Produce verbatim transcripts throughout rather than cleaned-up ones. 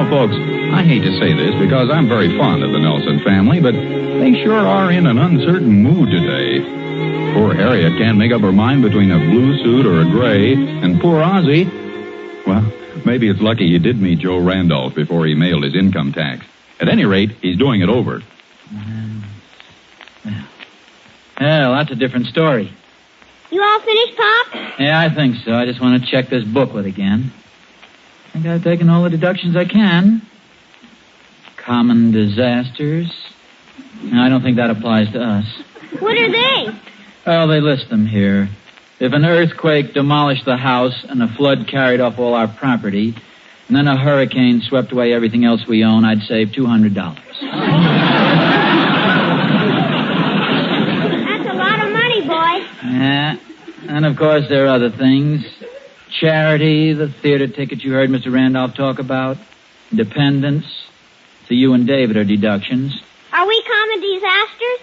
folks, I hate to say this because I'm very fond of the Nelson family, but they sure are in an uncertain mood today. Poor Harriet can't make up her mind between a blue suit or a gray, and poor Ozzie, well, maybe it's lucky you did meet Joe Randolph before he mailed his income tax. At any rate, he's doing it over. Um, well, well, that's a different story. You all finished, Pop? Yeah, I think so. I just want to check this booklet again. I think I've taken all the deductions I can. Common disasters. No, I don't think that applies to us. What are they? Well, they list them here. If an earthquake demolished the house and a flood carried off all our property, and then a hurricane swept away everything else we own, I'd save two hundred dollars. That's a lot of money, boy. Yeah. And, of course, there are other things. Charity, the theater ticket you heard Mister Randolph talk about, dependence. So you and David are deductions. Are we common disasters?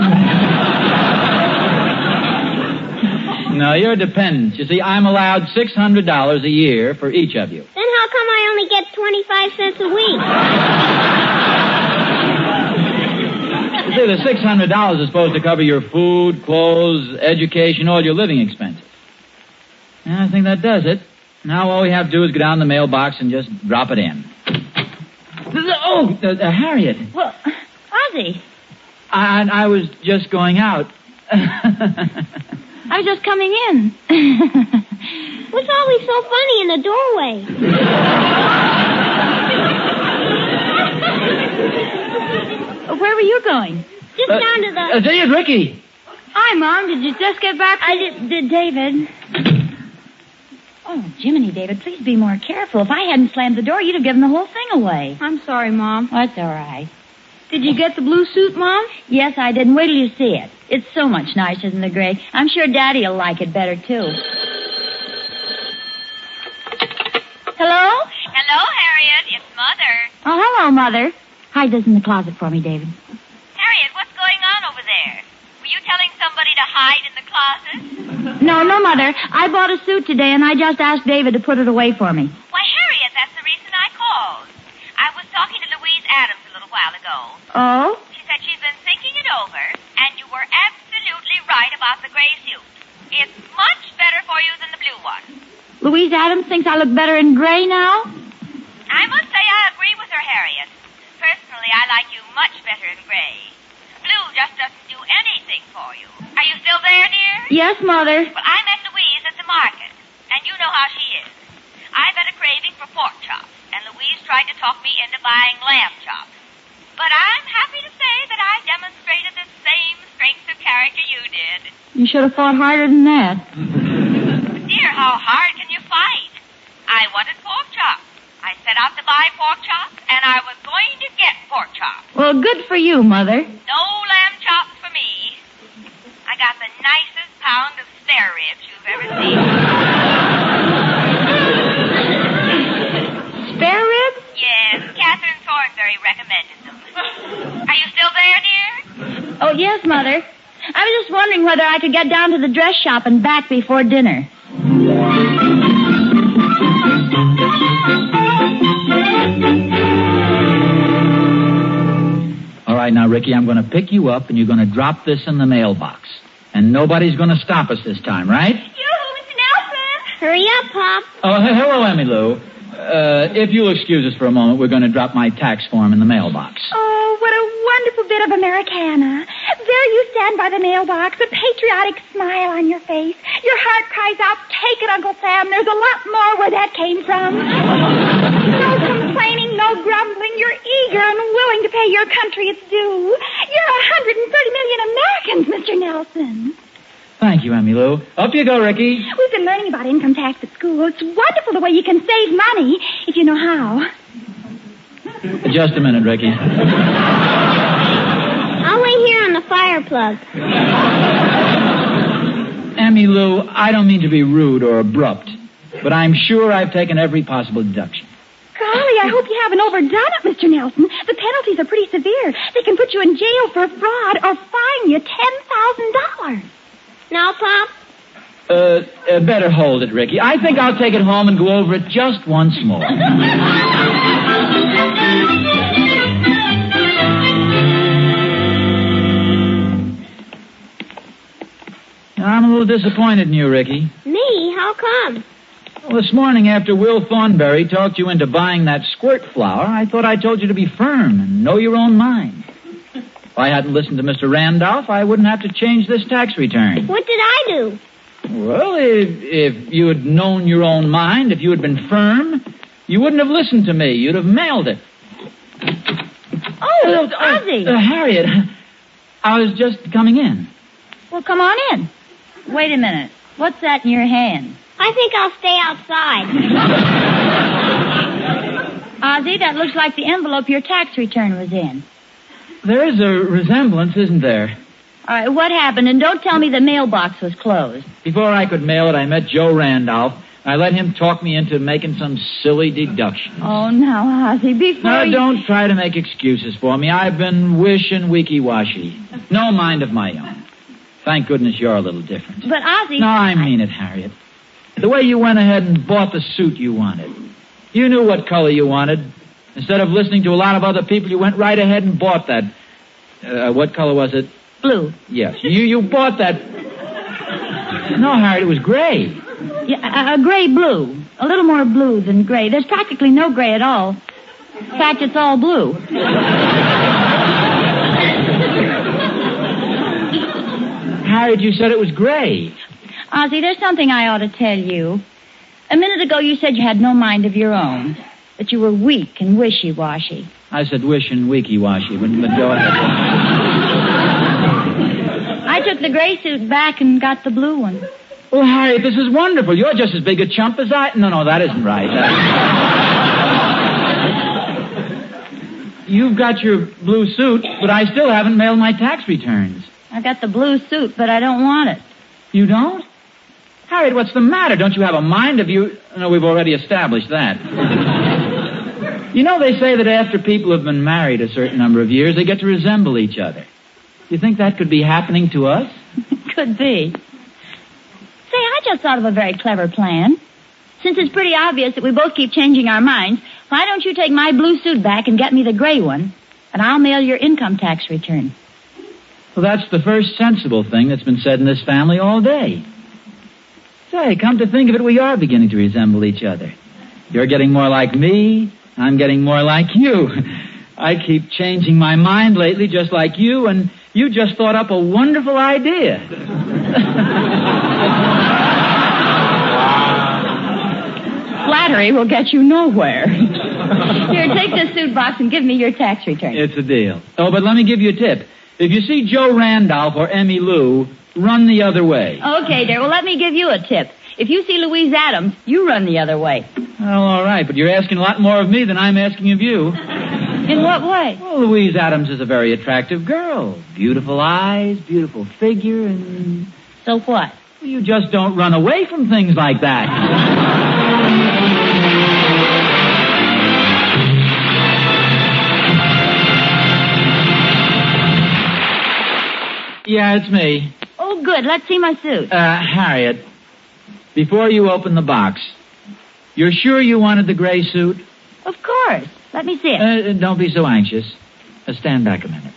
No, you're dependents. You see, I'm allowed six hundred dollars a year for each of you. Then how come I only get twenty-five cents a week? You see, the six hundred dollars is supposed to cover your food, clothes, education, all your living expenses. And I think that does it. Now all we have to do is go down the mailbox and just drop it in. Oh, uh, uh, Harriet. Well, Ozzie. I, I was just going out. I was just coming in. What's always so funny in the doorway? Where were you going? Just uh, down to the... Uh, there's Ricky. Hi, Mom. Did you just get back? I did, did David. Oh, Jiminy, David, please be more careful. If I hadn't slammed the door, you'd have given the whole thing away. I'm sorry, Mom. That's all right. Did you get the blue suit, Mom? Yes, I did. And wait till you see it. It's so much nicer than the gray. I'm sure Daddy will like it better, too. Hello? Hello, Harriet. It's Mother. Oh, hello, Mother. Hide this in the closet for me, David. Harriet, what's going on over there? Were you telling somebody to hide in the closet? No, no, Mother. I bought a suit today, and I just asked David to put it away for me. Why, Harriet, that's the reason I called. I was talking to Louise Adams a little while ago. Oh? She said she's been thinking it over, and you were absolutely right about the gray suit. It's much better for you than the blue one. Louise Adams thinks I look better in gray now? I must say I agree with her, Harriet. Personally, I like you much better in gray. Blue just doesn't do anything for you. Are you still there, dear? Yes, Mother. Well, I met Louise at the market, and you know how she is. I've had a craving for pork chops, and Louise tried to talk me into buying lamb chops. But I'm happy to say that I demonstrated the same strength of character you did. You should have fought harder than that. Dear, how hard can you fight? I wanted pork chops. I set out to buy pork chops, and I was going to get pork chops. Well, good for you, Mother. No lamb chops for me. I got the nicest pound of spare ribs you've ever seen. Spare ribs? Yes, Catherine Thornberry recommended them. Are you still there, dear? Oh, yes, Mother. I was just wondering whether I could get down to the dress shop and back before dinner. All right, now, Ricky, I'm going to pick you up, and you're going to drop this in the mailbox. And nobody's going to stop us this time, right? Yoo-hoo, Mister Nelson! Hurry up, Pop. Oh, hey, hello, Emmy Lou. Uh, if you'll excuse us for a moment, we're going to drop my tax form in the mailbox. Oh, what a wonderful bit of Americana. There you stand by the mailbox, a patriotic smile on your face. Your heart cries out, take it, Uncle Sam. There's a lot more where that came from. No complaining, no grumbling. You're eager and willing to pay your country its due. You're one hundred thirty million Americans, Mister Nelson. Thank you, Emmy Lou. Up you go, Ricky. We've been learning about income tax at school. It's wonderful the way you can save money if you know how. Just a minute, Ricky. I'll wait here on the fire plug. Emmy Lou, I don't mean to be rude or abrupt, but I'm sure I've taken every possible deduction. Golly, I hope you haven't overdone it, Mister Nelson. The penalties are pretty severe. They can put you in jail for fraud or fine you ten thousand dollars. Now, Pop, Uh, uh, better hold it, Ricky. I think I'll take it home and go over it just once more. I'm a little disappointed in you, Ricky. Me? How come? Well, this morning after Will Thornberry talked you into buying that squirt flower, I thought I told you to be firm and know your own mind. If I hadn't listened to Mister Randolph, I wouldn't have to change this tax return. What did I do? Well, if, if you had known your own mind, if you had been firm, you wouldn't have listened to me. You'd have mailed it. Oh, Uh, Ozzie. uh, Harriet, I was just coming in. Well, come on in. Wait a minute. What's that in your hand? I think I'll stay outside. Ozzie, that looks like the envelope your tax return was in. There is a resemblance, isn't there? All right, what happened? And don't tell me the mailbox was closed. Before I could mail it, I met Joe Randolph. I let him talk me into making some silly deductions. Oh, now, Ozzie, before Now, you... don't try to make excuses for me. I've been wishing weaky-washy. No mind of my own. Thank goodness you're a little different. But, Ozzie... No, I mean it, Harriet. The way you went ahead and bought the suit you wanted. You knew what color you wanted. Instead of listening to a lot of other people, you went right ahead and bought that. Uh, what color was it? Blue. Yes. You you bought that. No, Harriet, it was gray. Yeah, a, a gray-blue. A little more blue than gray. There's practically no gray at all. In fact, it's all blue. Harriet, you said it was gray. Ozzie, there's something I ought to tell you. A minute ago, you said you had no mind of your own. That you were weak and wishy-washy. I said wish and weaky-washy. But go ahead. I took the gray suit back and got the blue one. Well, Harriet, this is wonderful. You're just as big a chump as I... No, no, that isn't right. That... You've got your blue suit, but I still haven't mailed my tax returns. I got the blue suit, but I don't want it. You don't? Harriet, what's the matter? Don't you have a mind? Have you... No, we've already established that. You know, they say that after people have been married a certain number of years, they get to resemble each other. You think that could be happening to us? Could be. Say, I just thought of a very clever plan. Since it's pretty obvious that we both keep changing our minds, why don't you take my blue suit back and get me the gray one, and I'll mail your income tax return. Well, that's the first sensible thing that's been said in this family all day. Say, come to think of it, we are beginning to resemble each other. You're getting more like me. I'm getting more like you. I keep changing my mind lately just like you, and you just thought up a wonderful idea. Flattery will get you nowhere. Here, take this suit box and give me your tax return. It's a deal. Oh, but let me give you a tip. If you see Joe Randolph or Emmy Lou, run the other way. Okay, dear. Well, let me give you a tip. If you see Louise Adams, you run the other way. Well, all right, but you're asking a lot more of me than I'm asking of you. In what way? Well, Louise Adams is a very attractive girl. Beautiful eyes, beautiful figure, and... So what? You just don't run away from things like that. Yeah, it's me. Oh, good. Let's see my suit. Uh, Harriet, before you open the box, you're sure you wanted the gray suit? Of course. Let me see it. Uh, don't be so anxious. Uh, stand back a minute.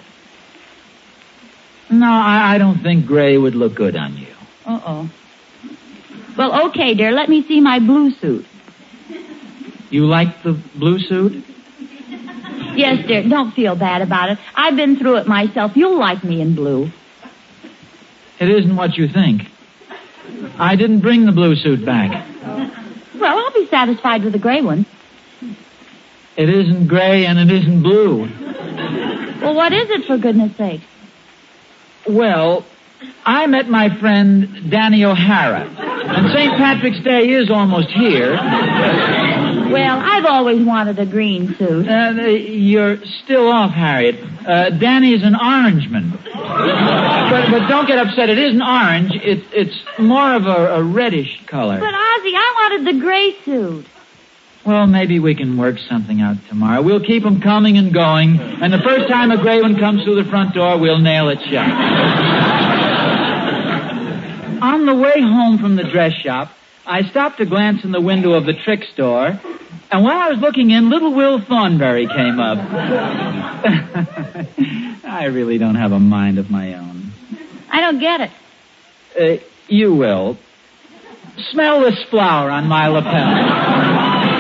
No, I, I don't think gray would look good on you. Uh-oh. Well, okay, dear. Let me see my blue suit. You like the blue suit? Yes, dear. Don't feel bad about it. I've been through it myself. You'll like me in blue. It isn't what you think. I didn't bring the blue suit back. Well, I'll be satisfied with the gray one. It isn't gray and it isn't blue. Well, what is it, for goodness sake? Well, I met my friend Danny O'Hara, and Saint Patrick's Day is almost here. Well, I've always wanted a green suit. Uh, you're still off, Harriet. Uh, Danny's an orangeman. But, but don't get upset. It isn't orange. It, it's more of a, a reddish color. But, Ozzie, I wanted the gray suit. Well, maybe we can work something out tomorrow. We'll keep them coming and going, and the first time a gray one comes through the front door, we'll nail it shut. On the way home from the dress shop, I stopped to glance in the window of the trick store, and while I was looking in, little Will Thornberry came up. I really don't have a mind of my own. I don't get it. Uh, you will. Smell this flower on my lapel.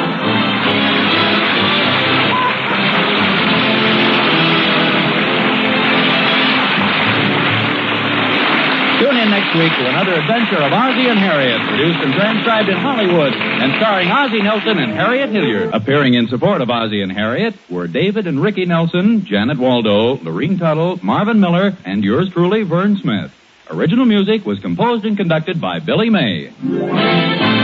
Tune in next week to another adventure of Ozzie and Harriet, produced and transcribed in Hollywood, and starring Ozzie Nelson and Harriet Hilliard. Appearing in support of Ozzie and Harriet were David and Ricky Nelson, Janet Waldo, Lorene Tuttle, Marvin Miller, and yours truly, Vern Smith. Original music was composed and conducted by Billy May.